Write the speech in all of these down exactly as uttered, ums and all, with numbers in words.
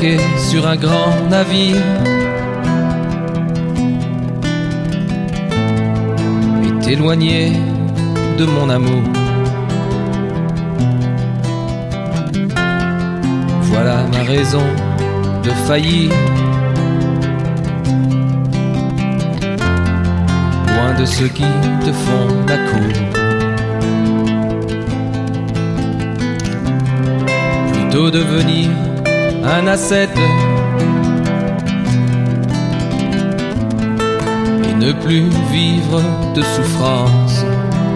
embarqué sur un grand navire et t'éloigner de mon amour. Voilà ma raison de faillir, loin de ceux qui te font la cour. Plutôt devenir un ascète et ne plus vivre de souffrance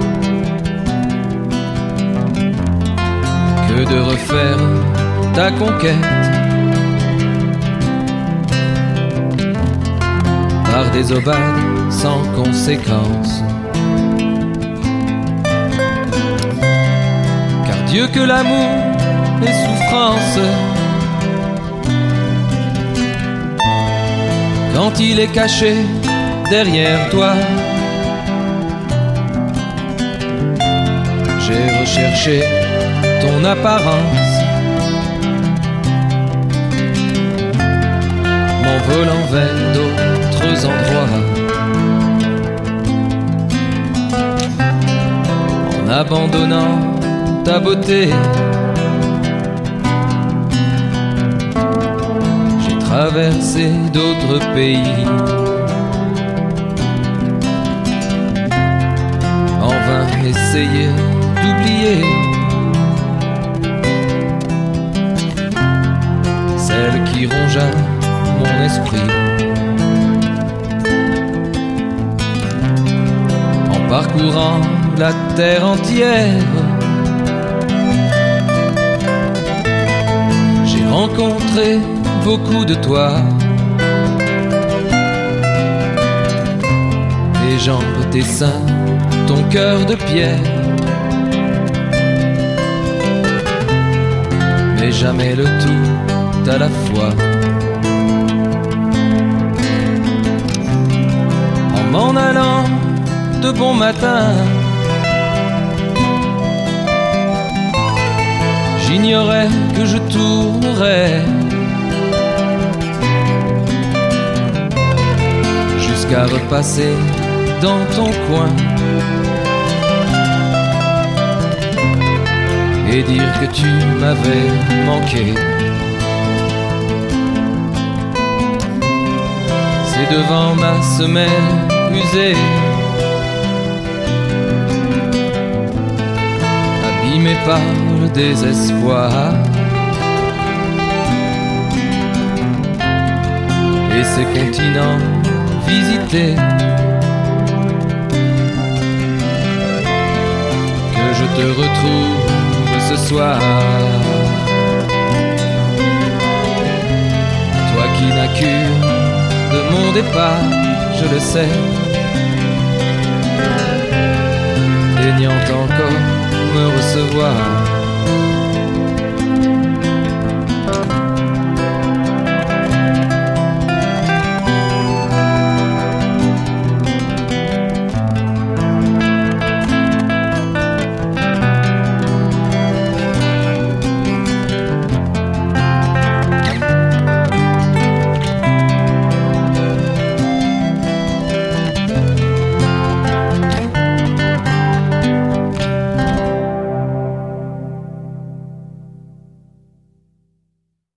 que de refaire ta conquête par des aubades sans conséquence. Car Dieu que l'amour et souffrance, quand il est caché derrière toi, j'ai recherché ton apparence, m'envolant vers d'autres endroits, en abandonnant ta beauté. Traverser d'autres pays, en vain essayer d'oublier celle qui rongea mon esprit. En parcourant la terre entière, j'ai rencontré beaucoup de toi, tes jambes, tes seins, ton cœur de pierre, mais jamais le tout à la fois. En m'en allant de bon matin, j'ignorais que je tournerais jusqu'à repasser dans ton coin et dire que tu m'avais manqué. C'est devant ma semelle usée, abîmée par le désespoir, et ces continents visiter, que je te retrouve ce soir. Toi qui n'as cure de mon départ, je le sais, daignant encore me recevoir.